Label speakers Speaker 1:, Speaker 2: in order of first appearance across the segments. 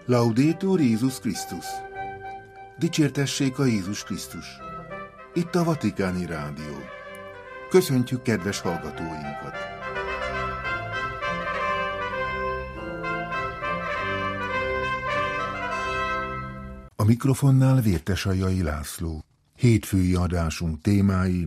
Speaker 1: Laudetur Jézus Krisztus! Dicsértessék a Jézus Krisztus! Itt a Vatikáni Rádió. Köszöntjük kedves hallgatóinkat! A mikrofonnál Vértesajai László. Hétfői adásunk témái: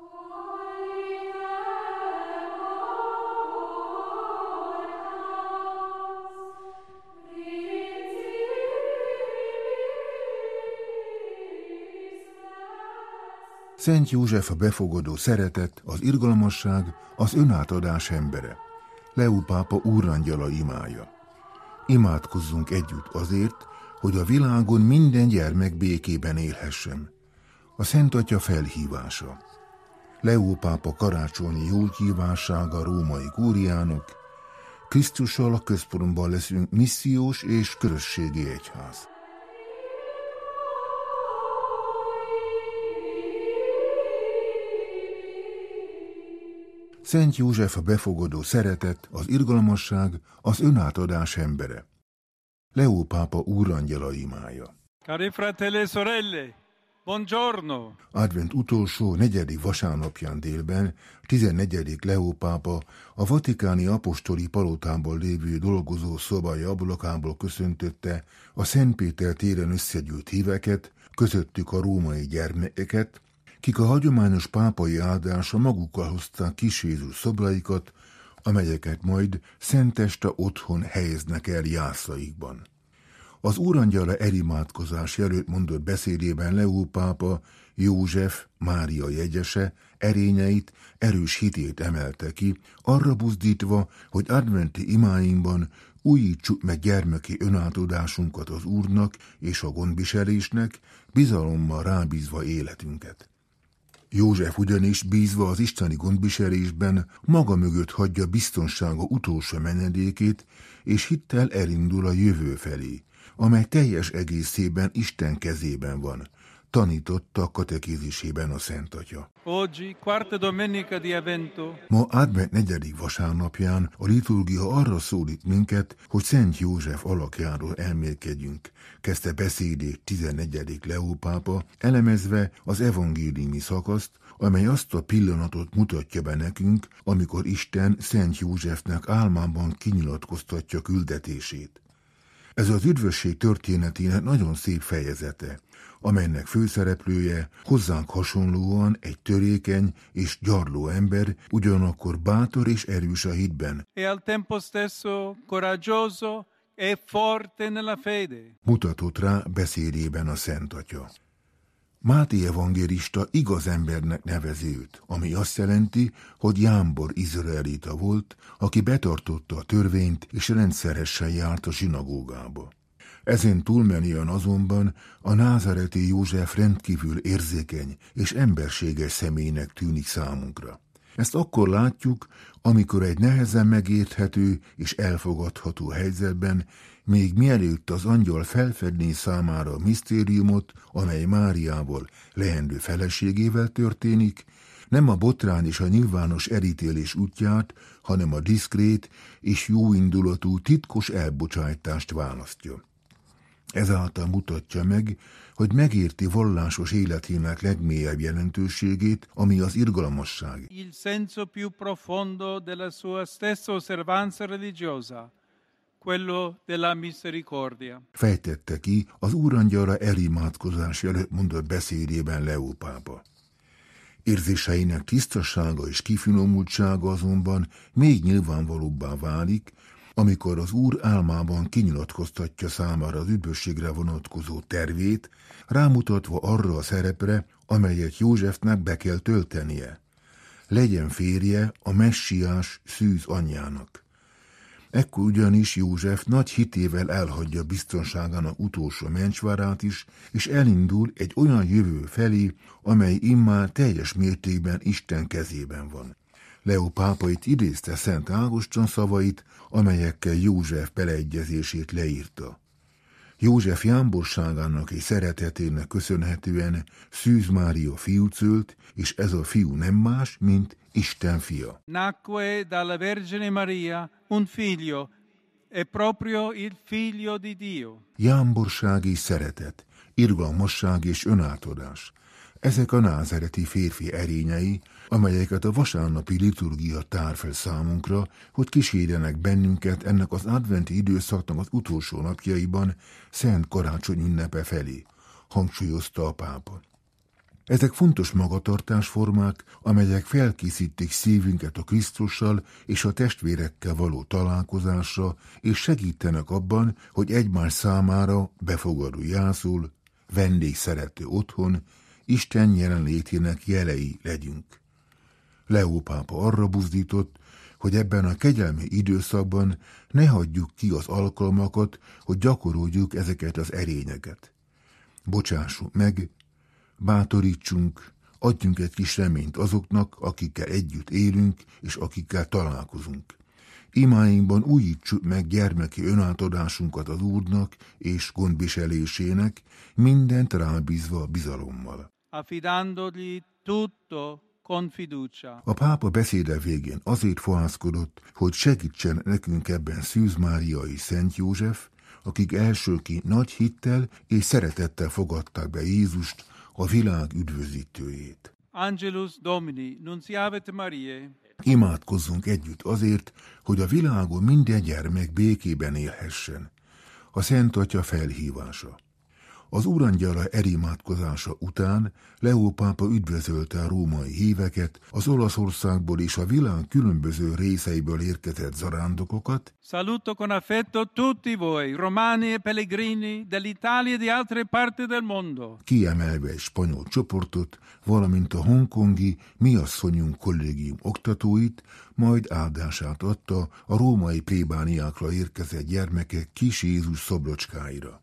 Speaker 1: Szent József a befogadó szeretet, az irgalmasság, az önátadás embere. Leó pápa úrangyala imája. Imádkozzunk együtt azért, hogy a világon minden gyermek békében élhessen. A Szent Atya felhívása. Leó pápa karácsonyi jólkívánsága római kúriának: Krisztussal a központban leszünk missziós és közösségi egyház. Szent József a befogadó szeretet, az irgalmasság, az önátadás embere. Leó pápa úrangyala imája.
Speaker 2: Cari fratelli e sorelle, buongiorno!
Speaker 1: Advent utolsó, 4. vasárnapján délben 14. Leó pápa a vatikáni apostoli palotában lévő dolgozó szobai ablakából köszöntötte a Szent Péter téren összegyűlt híveket, közöttük a római gyermekeket, kik a hagyományos pápai áldásra magukkal hozták kis Jézus szobraikat, amelyeket majd szenteste otthon helyeznek el jászaikban. Az úrangyala elimádkozás előtt mondott beszédében Leó pápa József, Mária jegyese erényeit, erős hitét emelte ki, arra buzdítva, hogy adventi imáinkban újítsuk meg gyermeki önátadásunkat az Úrnak és a gondviselésnek, bizalommal rábízva életünket. József ugyanis bízva az isteni gondviselésben maga mögött hagyja biztonsága utolsó menedékét, és hittel elindul a jövő felé, amely teljes egészében Isten kezében van, tanította a katekézisében a Szent Atya.
Speaker 2: Oggi, quarta domenica di Avvento.
Speaker 1: Ma advent 4. vasárnapján a liturgia arra szólít minket, hogy Szent József alakjáról elmélkedjünk, kezdte beszédét 14. Leó pápa, elemezve az evangéliumi szakaszt, amely azt a pillanatot mutatja be nekünk, amikor Isten Szent Józsefnek álmában kinyilatkoztatja küldetését. Ez az üdvösség történetének nagyon szép fejezete, amelynek főszereplője hozzánk hasonlóan egy törékeny és gyarló ember, ugyanakkor bátor és erős a hitben.
Speaker 2: E al tempo stesso coraggioso e forte nella fede.
Speaker 1: Mutatott rá beszédében a Szent Atya. Máté evangélista igaz embernek nevezi őt, ami azt jelenti, hogy jámbor izraelita volt, aki betartotta a törvényt és rendszeresen járt a zsinagógába. Ezen túlmenően azonban a názareti József rendkívül érzékeny és emberséges személynek tűnik számunkra. Ezt akkor látjuk, amikor egy nehezen megérthető és elfogadható helyzetben, még mielőtt az angyal felfedné számára a misztériumot, amely Máriával, leendő feleségével történik, nem a botrány és a nyilvános elítélés útját, hanem a diszkrét és jóindulatú titkos elbocsájtást választja. Ezáltal mutatja meg, hogy megérti vallásos életének legmélyebb jelentőségét, ami az irgalmasság.
Speaker 2: Il senso più profondo della sua stessa osservanza religiosa, quello della misericordia.
Speaker 1: Fejtette ki az úrangyalra elimádkozás előtt mondott beszédében Leó pápa. Érzéseinek tisztasága és kifinomultsága azonban még nyilvánvalóbbá válik, amikor az Úr álmában kinyilatkoztatja számára az üdvösségre vonatkozó tervét, rámutatva arra a szerepre, amelyet Józsefnek be kell töltenie. Legyen férje a messiás szűz anyjának. Ekkor ugyanis József nagy hitével elhagyja biztonságának utolsó mencsvárát is, és elindul egy olyan jövő felé, amely immár teljes mértékben Isten kezében van. Leó pápa itt idézte Szent Ágoston szavait, amelyekkel József beleegyezését leírta. József jámborságának és szeretetének köszönhetően Szűz Mária fiút szült, és ez a fiú nem más, mint Isten fia.
Speaker 2: Nacque dalla Vergine Maria un figlio è proprio il Figlio di Dio.
Speaker 1: Jámborság és szeretet, irgalmasság és önátadás. Ezek a názereti férfi erényei, amelyeket a vasárnapi liturgia tár fel számunkra, hogy kísérjenek bennünket ennek az adventi időszaknak az utolsó napjaiban Szent Karácsony ünnepe felé, hangsúlyozta a pápa. Ezek fontos magatartásformák, amelyek felkészítik szívünket a Krisztussal és a testvérekkel való találkozásra, és segítenek abban, hogy egymás számára befogadó jászul, vendégszerető otthon, Isten jelenlétének jelei legyünk. Leó pápa arra buzdított, hogy ebben a kegyelmi időszakban ne hagyjuk ki az alkalmakat, hogy gyakoroljuk ezeket az erényeket. Bocsássunk meg, bátorítsunk, adjunk egy kis reményt azoknak, akikkel együtt élünk és akikkel találkozunk. Imáinkban újítsuk meg gyermeki önátadásunkat az Úrnak és gondviselésének, mindent rábízva bizalommal.
Speaker 2: Affidandogli tutto con fiducia.
Speaker 1: A pápa beszéde végén azért fohászkodott, hogy segítsen nekünk ebben Szűz Mária és Szent József, akik elsőként nagy hittel és szeretettel fogadták be Jézust, a világ üdvözítőjét.
Speaker 2: Angelus Domini, nunciavit Mariae.
Speaker 1: Imádkozzunk együtt azért, hogy a világon minden gyermek békében élhessen. A Szent Atya felhívása. Az Úrangyala elimádkozása után Leó pápa üdvözölte a római híveket, az Olaszországból és a világ különböző részeiből érkezett zarándokokat.
Speaker 2: Saluto con affetto tutti voi, romani e pellegrini dell'Italia e di altre parti del mondo.
Speaker 1: Kiemelve egy spanyol csoportot, valamint a hongkongi Mi asszonyunk kollégium oktatóit, majd áldását adta a római plébániákra érkezett gyermekek kis Jézus szobrocskáira.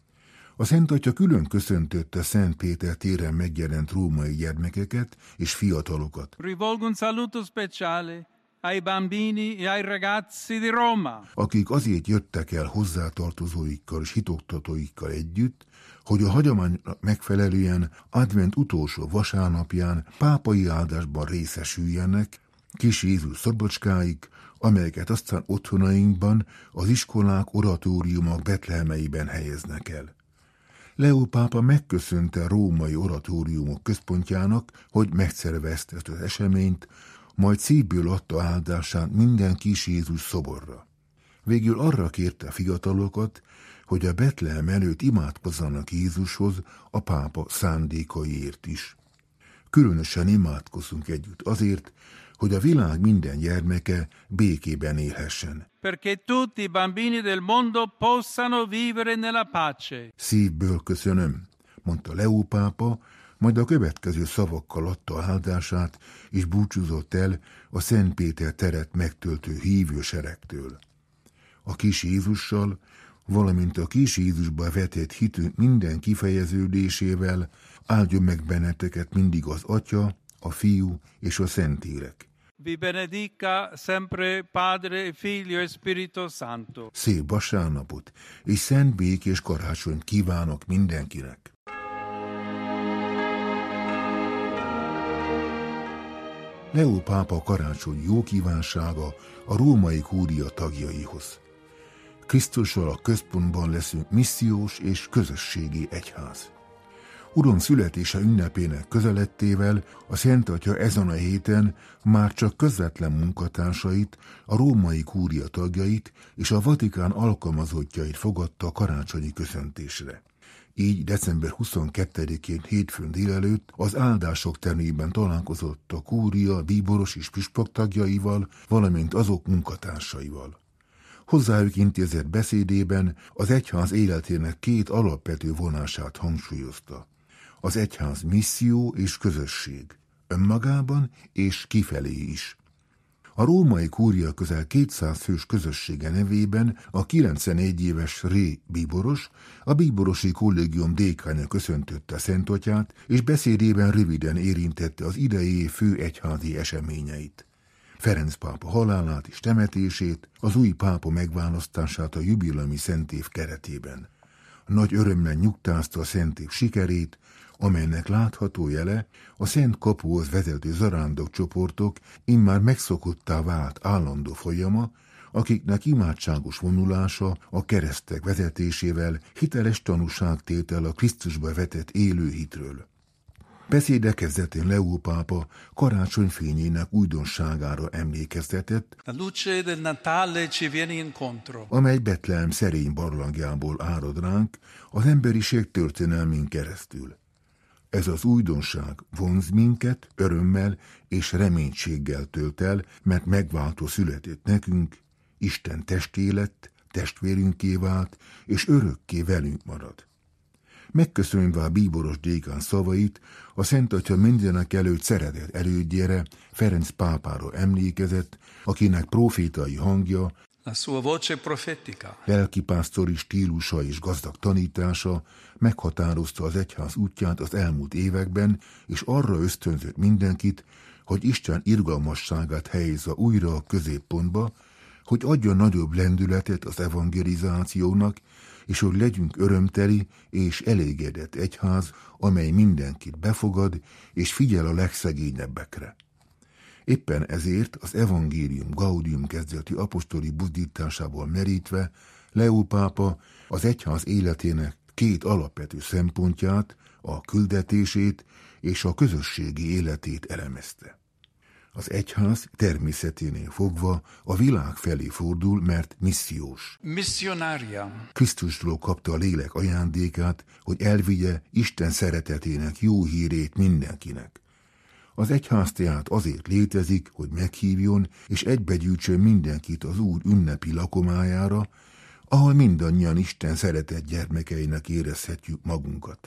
Speaker 1: A Szent Atya külön köszöntötte Szent Péter téren megjelent római gyermekeket és fiatalokat.
Speaker 2: Rivolgo un saluto speciale ai bambini e ai ragazzi di Roma.
Speaker 1: Akik azért jöttek el hozzátartozóikkal és hitoktatóikkal együtt, hogy a hagyománynak megfelelően advent utolsó vasárnapján pápai áldásban részesüljenek, kis Jézus szobrocskáik, amelyeket aztán otthonainkban, az iskolák, oratóriumok Betlehemeiben helyeznek el. Leó pápa megköszönte a római oratóriumok központjának, hogy megszervezte ezt az eseményt, majd szívből adta áldását minden kis Jézus szoborra. Végül arra kérte a fiatalokat, hogy a Betlehem előtt imádkozzanak Jézushoz a pápa szándékaiért is. Különösen imádkozzunk együtt azért, hogy a világ minden gyermeke békében élhessen.
Speaker 2: Perché tutti i bambini del mondo possano vivere nella pace.
Speaker 1: Szívből köszönöm, mondta Leó pápa, majd a következő szavakkal adta áldását, és búcsúzott el a Szent Péter teret megtöltő hívőseregtől. A kis Jézussal, valamint a kis Jézusba vetett hitünk minden kifejeződésével áldjon meg benneteket mindig az Atya, a Fiú és a Szentlélek.
Speaker 2: Vi benedica sempre Padre, Figlio e Spirito Santo.
Speaker 1: Szép vasárnapot és szent békés karácsonyt kívánok mindenkinek! Leó pápa karácsony jó kívánsága a római kúria tagjaihoz. Krisztussal a központban leszünk missziós és közösségi egyház. Uram születése ünnepének közelettével a Szent Atya ezen a héten már csak közvetlen munkatársait, a római kúria tagjait és a Vatikán alkalmazottjait fogadta a karácsonyi köszöntésre. Így december 22-én hétfőn délelőtt az áldások termében találkozott a kúria, bíboros és püspök tagjaival, valamint azok munkatársaival. Hozzájuk intézett beszédében az egyház életének két alapvető vonását hangsúlyozta. Az egyház misszió és közösség, önmagában és kifelé is. A római kúria közel 200 fős közössége nevében a 91 éves Ré bíboros, a bíborosi kollégium dékánya köszöntötte Szent Atyát, és beszédében röviden érintette az idei fő egyházi eseményeit. Ferenc pápa halálát és temetését, az új pápa megválasztását a jubileumi szentév keretében. Nagy örömmel nyugtázta a szentév sikerét, amelynek látható jele a Szent Kapuhoz vezető zarándokcsoportok immár megszokottá vált állandó folyama, akiknek imádságos vonulása a keresztek vezetésével hiteles tanúságtétel a Krisztusba vetett élő hitről. Beszéde kezdetén Leó pápa karácsonyfényének újdonságára emlékeztetett, amely Betlehem szerény barlangjából árad ránk az emberiség történelmén keresztül. Ez az újdonság vonz minket, örömmel és reménységgel tölt el, mert megváltó született nekünk, Isten testé lett, testvérünké vált, és örökké velünk marad. Megköszönve a bíboros dékán szavait, a Szent Atya mindenek előtt szeretett elődjére, Ferenc pápára emlékezett, akinek profétai hangja,
Speaker 2: la sua voce profetica,
Speaker 1: lelkipásztori stílusa és gazdag tanítása meghatározta az egyház útját az elmúlt években, és arra ösztönzött mindenkit, hogy Isten irgalmasságát helyezze újra a középpontba, hogy adjon nagyobb lendületet az evangelizációnak, és hogy legyünk örömteli és elégedett egyház, amely mindenkit befogad és figyel a legszegényebbekre. Éppen ezért az evangélium Gaudium kezdeti apostoli buzdításából merítve Leó pápa az egyház életének két alapvető szempontját, a küldetését és a közösségi életét elemezte. Az egyház természeténél fogva a világ felé fordul, mert missziós.
Speaker 2: Missionaria.
Speaker 1: Krisztusról kapta a lélek ajándékát, hogy elvigye Isten szeretetének jó hírét mindenkinek. Az egyház tehát azért létezik, hogy meghívjon és egybegyűjtsön mindenkit az Úr ünnepi lakomájára, ahol mindannyian Isten szeretett gyermekeinek érezhetjük magunkat.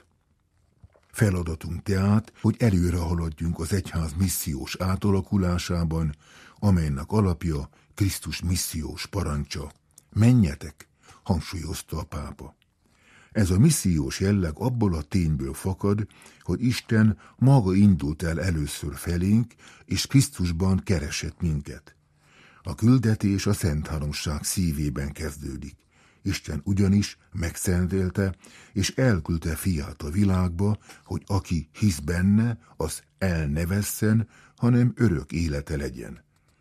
Speaker 1: Feladatunk tehát, hogy előre haladjunk az egyház missziós átalakulásában, amelynek alapja Krisztus missziós parancsa. Menjetek, hangsúlyozta a pápa. Ez a missziós jelleg abból a tényből fakad, hogy Isten maga indult el először felénk, és Krisztusban keresett minket. A küldetés a Szent Háromság szívében kezdődik. Isten ugyanis megszentelte és elküldte fiát a világba, hogy aki hisz benne, az el ne vesszen, hanem örök élete legyen.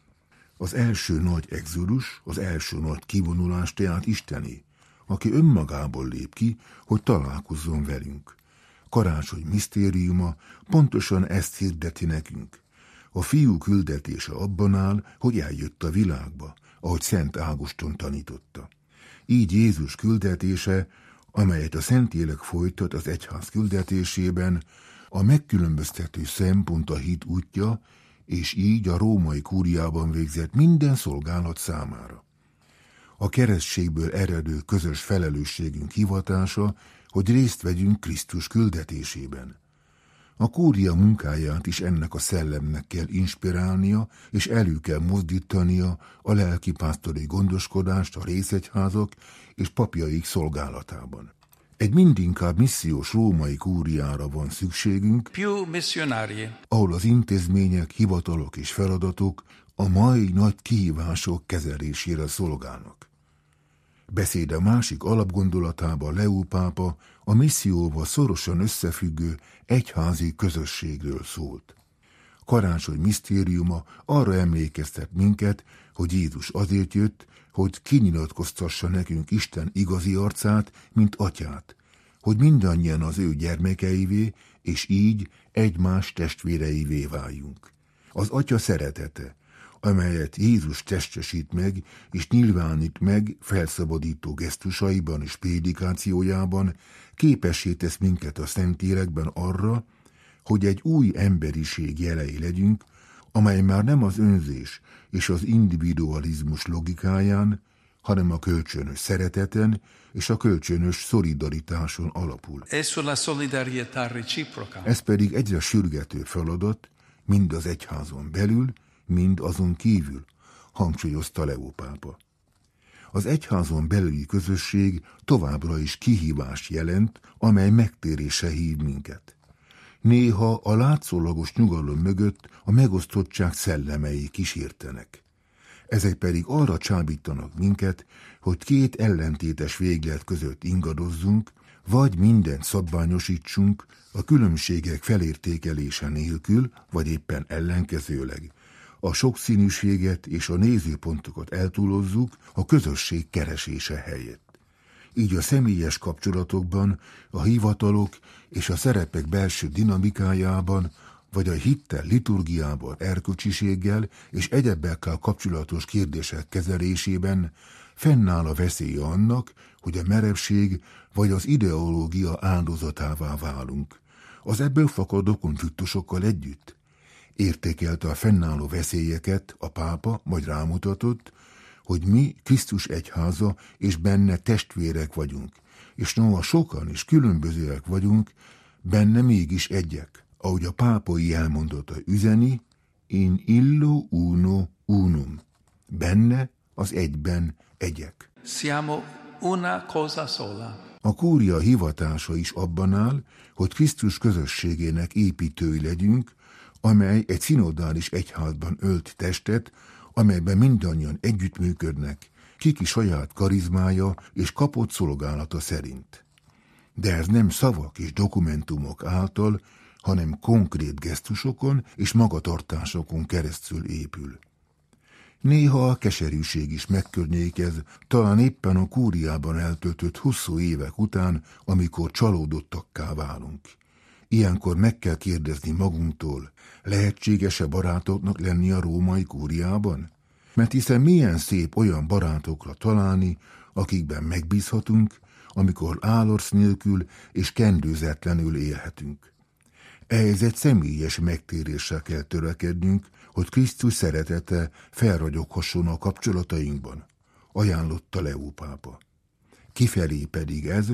Speaker 1: Az első nagy exodus, az első nagy kivonulás tehát Istené, aki önmagából lép ki, hogy találkozzon velünk. Karácsony misztériuma pontosan ezt hirdeti nekünk. A fiú küldetése abban áll, hogy eljött a világba, ahogy Szent Ágoston tanította. Így Jézus küldetése, amelyet a Szentlélek folytat az egyház küldetésében, a megkülönböztető szempont a hit útja, és így a római kúriában végzett minden szolgálat számára. A keresztségből eredő közös felelősségünk hivatása, hogy részt vegyünk Krisztus küldetésében. A kúria munkáját is ennek a szellemnek kell inspirálnia, és elő kell mozdítania a lelkipásztori gondoskodást a részegyházak és papjaik szolgálatában. Egy mindinkább missziós római kúriára van szükségünk, ahol az intézmények, hivatalok és feladatok a mai nagy kihívások kezelésére szolgálnak. Beszéde másik alapgondolatában Leó pápa a misszióval szorosan összefüggő egyházi közösségről szólt. Karácsony misztériuma arra emlékeztet minket, hogy Jézus azért jött, hogy kinyilatkoztassa nekünk Isten igazi arcát, mint atyát, hogy mindannyian az ő gyermekeivé, és így egymás testvéreivé váljunk. Az atya szeretete, amelyet Jézus testesít meg és nyilvánít meg felszabadító gesztusaiban és prédikációjában, képessé tesz minket a Szentlélekben arra, hogy egy új emberiség jelei legyünk, amely már nem az önzés és az individualizmus logikáján, hanem a kölcsönös szereteten és a kölcsönös szolidaritáson alapul. Ez pedig egyre sürgető feladat, mind az egyházon belül, mind azon kívül, hangsúlyozta Leó pápa. Az egyházon belüli közösség továbbra is kihívást jelent, amely megtérésre hív minket. Néha a látszólagos nyugalom mögött a megosztottság szellemei kísértenek. Ezek pedig arra csábítanak minket, hogy két ellentétes véglet között ingadozzunk, vagy mindent szabványosítsunk a különbségek felértékelése nélkül, vagy éppen ellenkezőleg, a sokszínűséget és a nézőpontokat eltúlozzuk a közösség keresése helyett. Így a személyes kapcsolatokban, a hivatalok és a szerepek belső dinamikájában, vagy a hittel liturgiában, erkölcsiséggel és egyebekkel kapcsolatos kérdések kezelésében fennáll a veszélye annak, hogy a merevség vagy az ideológia áldozatává válunk. Az ebből fakadó konfliktusokkal együtt értékelte a fennálló veszélyeket a pápa, majd rámutatott, hogy mi Krisztus egyháza és benne testvérek vagyunk, és noha sokan és különbözőek vagyunk, benne mégis egyek, ahogy a pápai elmondata üzeni, in illo uno unum, benne az egyben egyek.
Speaker 2: Siamo una cosa sola.
Speaker 1: A kúria hivatása is abban áll, hogy Krisztus közösségének építői legyünk, amely egy szinodális egyházban ölt testet, amelyben mindannyian együttműködnek, kiki saját karizmája és kapott szolgálata szerint. De ez nem szavak és dokumentumok által, hanem konkrét gesztusokon és magatartásokon keresztül épül. Néha a keserűség is megkörnyékez, talán éppen a kúriában eltöltött hosszú évek után, amikor csalódottakká válunk. Ilyenkor meg kell kérdezni magunktól, lehetséges-e barátoknak lenni a római kúriában? Mert hiszen milyen szép olyan barátokra találni, akikben megbízhatunk, amikor álorc nélkül és kendőzetlenül élhetünk. Ehhez egy személyes megtéréssel kell törekednünk, hogy Krisztus szeretete felragyoghasson a kapcsolatainkban, ajánlotta Leó pápa. Kifelé pedig ez,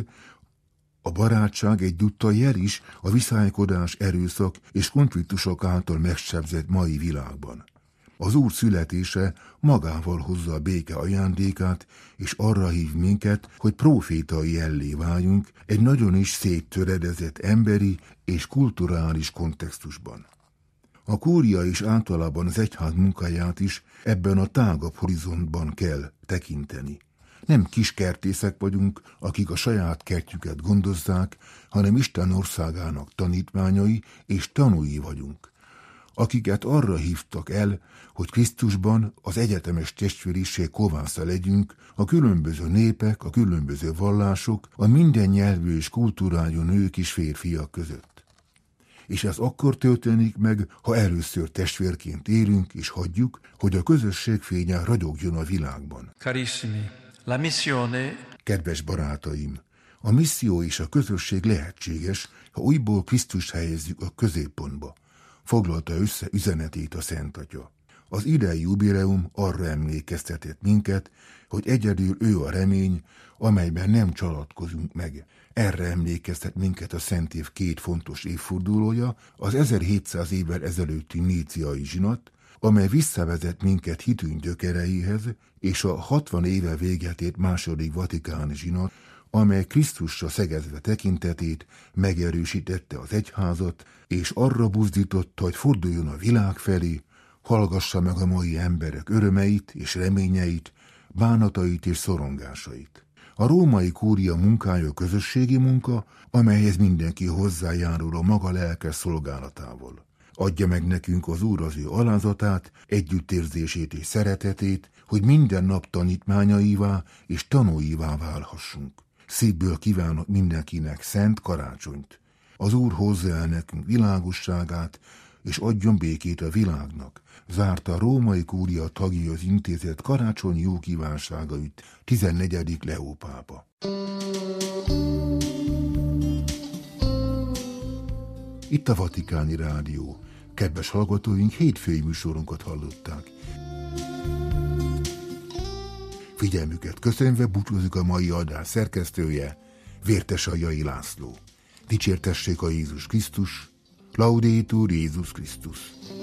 Speaker 1: a barátság egyúttal jel is a viszálykodás, erőszak és konfliktusok által megsebzett mai világban. Az Úr születése magával hozza a béke ajándékát, és arra hív minket, hogy prófétai jellé váljunk egy nagyon is széttöredezett emberi és kulturális kontextusban. A kúria és általában az egyház munkáját is ebben a tágabb horizontban kell tekinteni. Nem kis kertészek vagyunk, akik a saját kertjüket gondozzák, hanem Isten országának tanítványai és tanúi vagyunk, akiket arra hívtak el, hogy Krisztusban az egyetemes testvériség kovásza legyünk, a különböző népek, a különböző vallások, a minden nyelvű és kultúrájú nők és férfiak között. És ez akkor történik meg, ha először testvérként élünk és hagyjuk, hogy a közösség fénye ragyogjon a világban.
Speaker 2: Carissimi, la missione...
Speaker 1: Kedves barátaim, a misszió és a közösség lehetséges, ha újból Krisztust helyezzük a középpontba, foglalta össze üzenetét a Szent Atya. Az idei jubileum arra emlékeztetett minket, hogy egyedül ő a remény, amelyben nem csalatkozunk meg. Erre emlékeztet minket a Szent Év két fontos évfordulója, az 1700 évvel ezelőtti níciai zsinat, amely visszavezet minket hitünk gyökereihez, és a 60 éve véget ért második vatikáni zsinat, amely Krisztusra szegezve tekintetét megerősítette az egyházat, és arra buzdította, hogy forduljon a világ felé, hallgassa meg a mai emberek örömeit és reményeit, bánatait és szorongásait. A római kúria munkája közösségi munka, amelyhez mindenki hozzájárul a maga lelkes szolgálatával. Adja meg nekünk az Úr az ő alázatát, együttérzését és szeretetét, hogy minden nap tanítványaivá és tanúivá válhassunk. Szívből kívánok mindenkinek szent karácsonyt. Az Úr hozza el nekünk világosságát, és adjon békét a világnak. Zárta a római kúria tagjai az intézet karácsonyi jó kívánságait 14. Leó pápa. Itt a Vatikáni Rádió. Kedves hallgatóink, hétfői műsorunkat hallották. Figyelmüket köszönve búcsúzik a mai adás szerkesztője, Vértesajai László. Dicsértessék a Jézus Krisztus, Laudetur Jézus Krisztus.